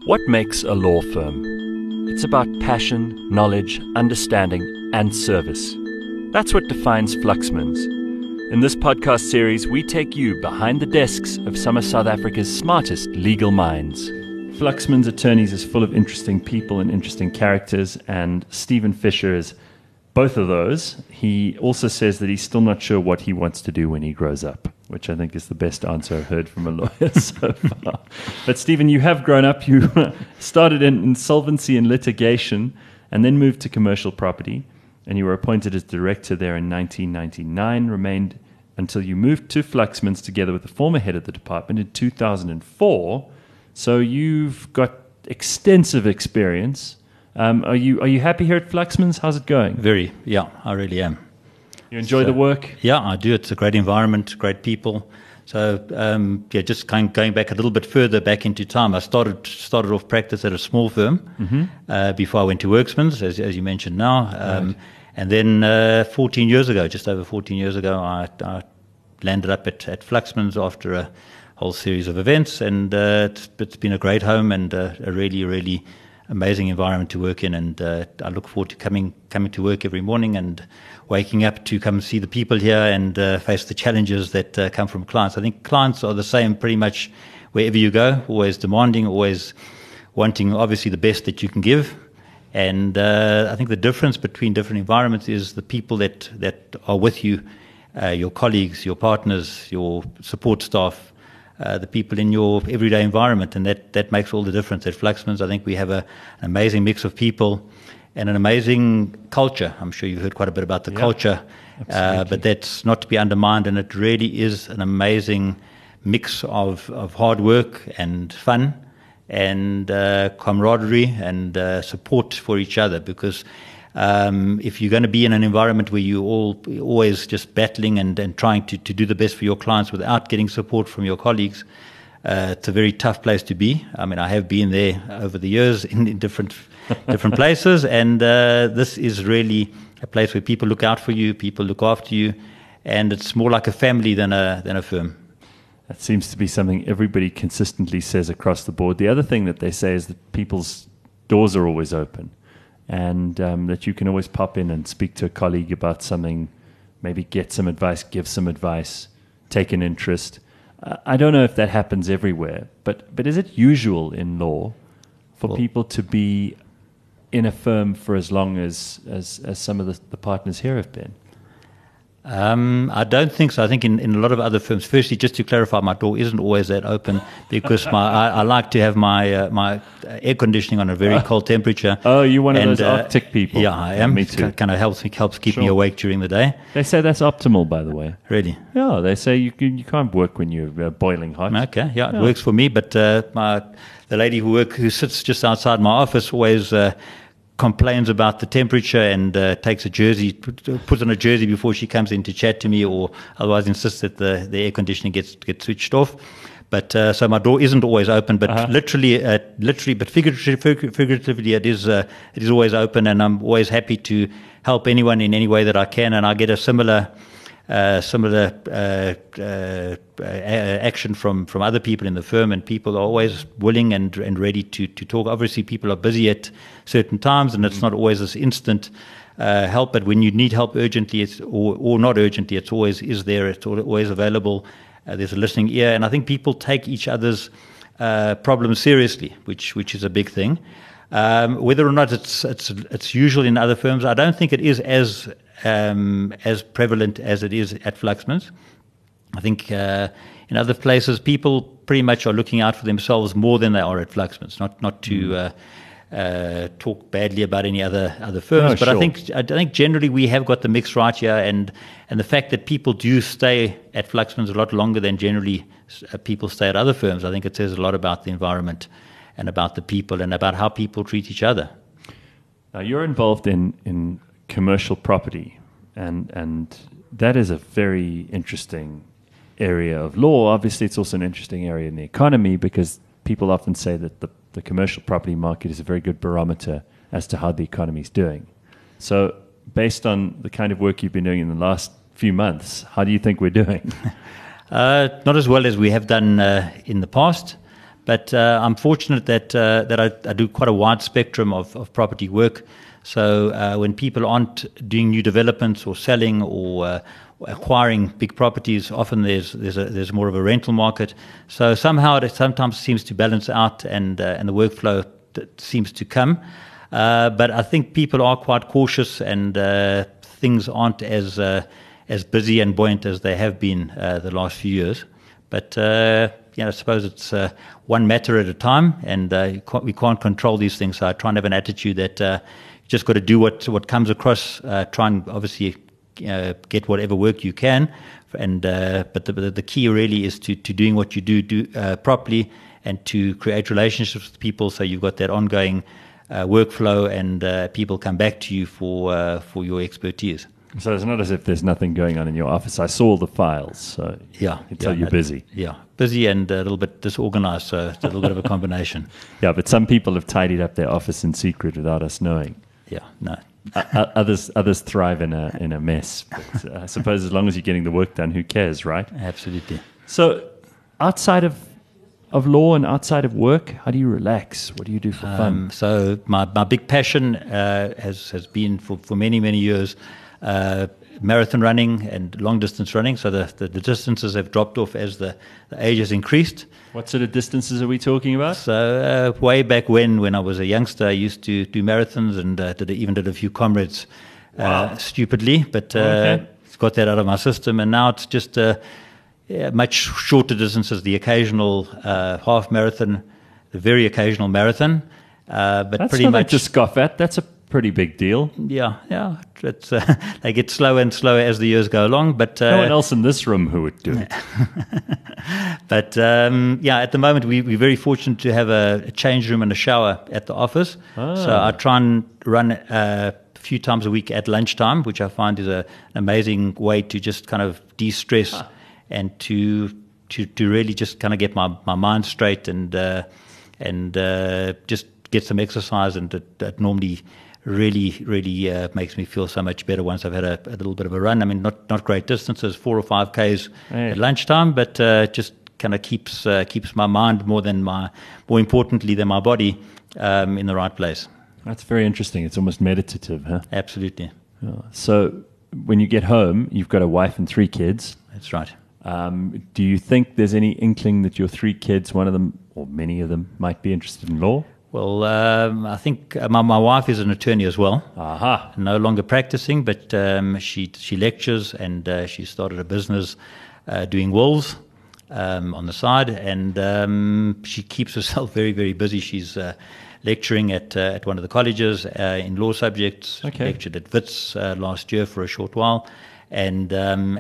What makes a law firm? It's about passion, knowledge, understanding, and service. That's what defines Fluxmans. In this podcast series, we take you behind the desks of some of South Africa's smartest legal minds. Fluxmans Attorneys is full of interesting people and interesting characters, and Stephen Fisher is both of those. He also says that he's still not sure what he wants to do when he grows up, which I think is the best answer I've heard from a lawyer so far. But Stephen, you have grown up. You started in insolvency and litigation and then moved to commercial property, and you were appointed as director there in 1999, remained until you moved to Fluxmans together with the former head of the department in 2004. So you've got extensive experience. Are you happy here at Fluxmans? How's it going? Very, yeah, I really am. You enjoy the work? Yeah, I do. It's a great environment, great people. So, just going back a little bit further back into time, I started off practice at a small firm before I went to Worksmans, as you mentioned now. Right. And then 14 years ago, just over 14 years ago, I landed up at Fluxmans after a whole series of events. And it's been a great home and a really, really amazing environment to work in, and I look forward to coming to work every morning and waking up to come see the people here and face the challenges that come from clients. I think clients are the same pretty much wherever you go, always demanding, always wanting obviously the best that you can give. And I think the difference between different environments is the people that are with you, your colleagues, your partners, your support staff, the people in your everyday environment, and that makes all the difference. At Fluxmans, I think we have an amazing mix of people and an amazing culture. I'm sure you've heard quite a bit about the culture, but that's not to be undermined, and it really is an amazing mix of hard work and fun and camaraderie and support for each other, because if you're going to be in an environment where you're always just battling and trying to do the best for your clients without getting support from your colleagues, it's a very tough place to be. I mean, I have been there over the years in different places, and this is really a place where people look out for you, people look after you, and it's more like a family than a firm. That seems to be something everybody consistently says across the board. The other thing that they say is that people's doors are always open, and that you can always pop in and speak to a colleague about something, maybe get some advice, give some advice, take an interest. I don't know if that happens everywhere, but is it usual in law for people to be in a firm for as long as some of the partners here have been? I don't think so. I think in a lot of other firms, firstly, just to clarify, my door isn't always that open because I like to have my air conditioning on a very cold temperature. Oh, you're one of those Arctic people. Yeah, I am. Me too. It kind of helps keep me awake during the day. They say that's optimal, by the way. Really? Yeah, they say you can't work when you're boiling hot. Okay, yeah, it works for me. But the lady who sits just outside my office always complains about the temperature and takes a jersey, puts on a jersey before she comes in to chat to me, or otherwise insists that the air conditioning gets switched off. But so my door isn't always open, but literally, but figuratively, it is always open, and I'm always happy to help anyone in any way that I can, and I get a similar action from other people in the firm, and people are always willing and ready to talk. Obviously, people are busy at certain times, and it's not always this instant help. But when you need help urgently, or not urgently, it's always there. It's always available. There's a listening ear, and I think people take each other's problems seriously, which is a big thing. Whether or not it's usual in other firms, I don't think it is as prevalent as it is at Fluxmans. I think in other places, people pretty much are looking out for themselves more than they are at Fluxmans. Not to talk badly about any other firms, but sure. I think generally we have got the mix right here, and the fact that people do stay at Fluxmans a lot longer than generally people stay at other firms, I think it says a lot about the environment and about the people and about how people treat each other. Now, you're involved in commercial property, and that is a very interesting area of law. Obviously, it's also an interesting area in the economy, because people often say that the commercial property market is a very good barometer as to how the economy is doing. So based on the kind of work you've been doing in the last few months, how do you think we're doing? Not as well as we have done in the past, But I'm fortunate that I do quite a wide spectrum of property work. So when people aren't doing new developments or selling or acquiring big properties, often there's more of a rental market. So somehow it sometimes seems to balance out, and the workflow seems to come. But I think people are quite cautious, and things aren't as busy and buoyant as they have been the last few years. But I suppose it's one matter at a time, and we can't control these things. So I try and have an attitude that you just got to do what comes across. Try and obviously get whatever work you can, and but the key really is to doing what you do properly, and to create relationships with people, so you've got that ongoing workflow, and people come back to you for your expertise. So it's not as if there's nothing going on in your office. I saw the files, so yeah, I can tell you're busy. Yeah, busy and a little bit disorganized, so it's a little bit of a combination. Yeah, but some people have tidied up their office in secret without us knowing. Yeah, no. Others thrive in a mess. But I suppose as long as you're getting the work done, who cares, right? Absolutely. So outside of law and outside of work, how do you relax? What do you do for fun? So my big passion has been for many, many years marathon running and long distance running. So the distances have dropped off as the age has increased. What sort of distances are we talking about? So way back when I was a youngster, I used to do marathons, and even did a few comrades stupidly, but got that out of my system. And now it's just much shorter distances, the occasional half marathon, the very occasional marathon. But that's pretty much to scoff at. That's a pretty big deal. Yeah. It's they get slower and slower as the years go along. But no one else in this room who would do it. But at the moment we're very fortunate to have a change room and a shower at the office. So I try and run a few times a week at lunchtime, which I find is an amazing way to just kind of de-stress and to really just kind of get my mind straight and just get some exercise, and that normally really makes me feel so much better once I've had a little bit of a run. I mean, not great distances, 4 or 5 Ks at lunchtime, but just kind of keeps my mind more importantly than my body in the right place. That's very interesting. It's almost meditative, huh? Absolutely. So when you get home, you've got a wife and 3 kids. That's right. Do you think there's any inkling that your 3 kids, one of them or many of them, might be interested in law? Well, I think my wife is an attorney as well. Aha. No longer practicing, but she lectures, and she started a business doing wills on the side, and she keeps herself very, very busy. She's lecturing at one of the colleges in law subjects. Okay. Lectured at Wits last year for a short while. And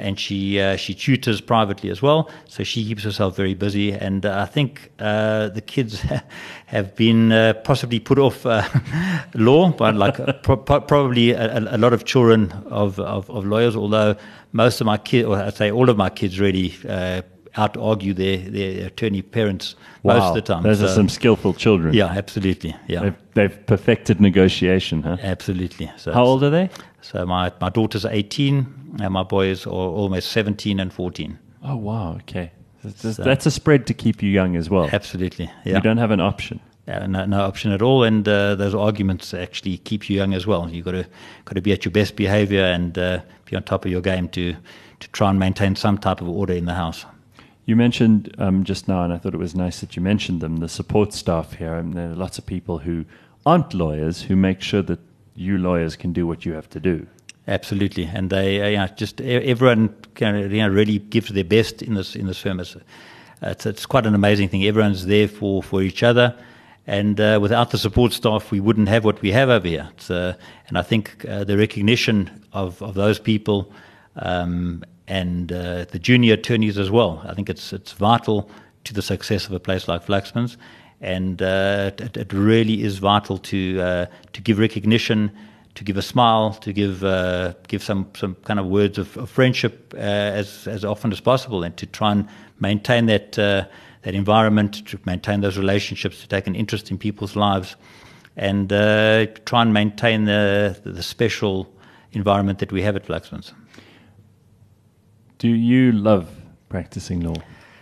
she tutors privately as well, so she keeps herself very busy. And I think the kids have been possibly put off law, but probably a lot of children of lawyers. Although most of my kids, or I'd say all of my kids, really out-argue their attorney parents most of the time. Those are some skillful children. Yeah, absolutely. Yeah, they've perfected negotiation, huh? Absolutely. So how old are they? So my daughters are 18, and my boys are almost 17 and 14. Oh, wow, okay. That's a spread to keep you young as well. Absolutely, yeah. You don't have an option. No option at all, and those arguments actually keep you young as well. You've got to be at your best behavior and be on top of your game to try and maintain some type of order in the house. You mentioned just now, and I thought it was nice that you mentioned them, the support staff here. And there are lots of people who aren't lawyers who make sure that you lawyers can do what you have to do. Absolutely, and they just everyone can really gives their best in this firm. It's quite an amazing thing. Everyone's there for each other, and without the support staff, we wouldn't have what we have over here. And I think the recognition of those people and the junior attorneys as well. I think it's vital to the success of a place like Fluxman's. And it really is vital to give recognition, to give a smile, to give some kind of words of friendship as often as possible, and to try and maintain that environment, to maintain those relationships, to take an interest in people's lives, and try and maintain the special environment that we have at Fluxman's. Do you love practicing law?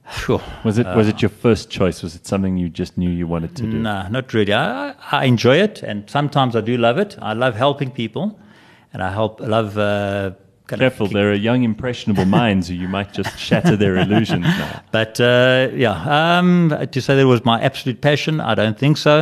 Sure. Was it your first choice? Was it something you just knew you wanted to do? No, not really. I enjoy it, and sometimes I do love it. I love helping people, and I love. Careful, there are young, impressionable minds who you might just shatter their illusions now. But to say that it was my absolute passion, I don't think so.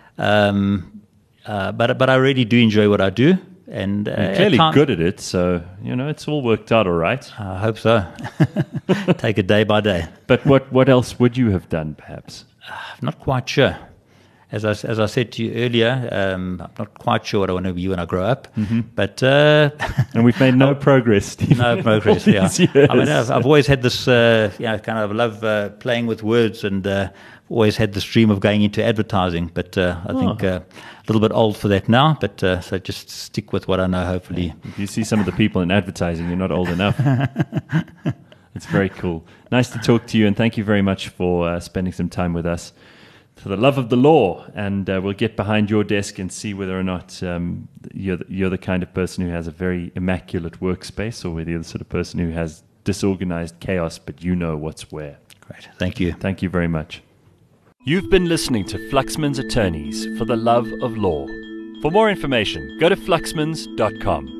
But I really do enjoy what I do, and You're clearly good at it. So it's all worked out all right. I hope so. Take it day by day. But what else would you have done, perhaps? I'm not quite sure. As I said to you earlier, I'm not quite sure what I want to be when I grow up. Mm-hmm. But and we've made no progress, Steve. No progress. Yeah, years. I mean, I've always had this, kind of love playing with words, and always had this dream of going into advertising. But I think a little bit old for that now. But so just stick with what I know. Hopefully, if you see some of the people in advertising, you're not old enough. It's very cool. Nice to talk to you, and thank you very much for spending some time with us. For the love of the law, and we'll get behind your desk and see whether or not you're the kind of person who has a very immaculate workspace, or whether you're the sort of person who has disorganized chaos, but you know what's where. Great. Thank you. Thank you very much. You've been listening to Fluxman's Attorneys for the Love of Law. For more information, go to fluxmans.com.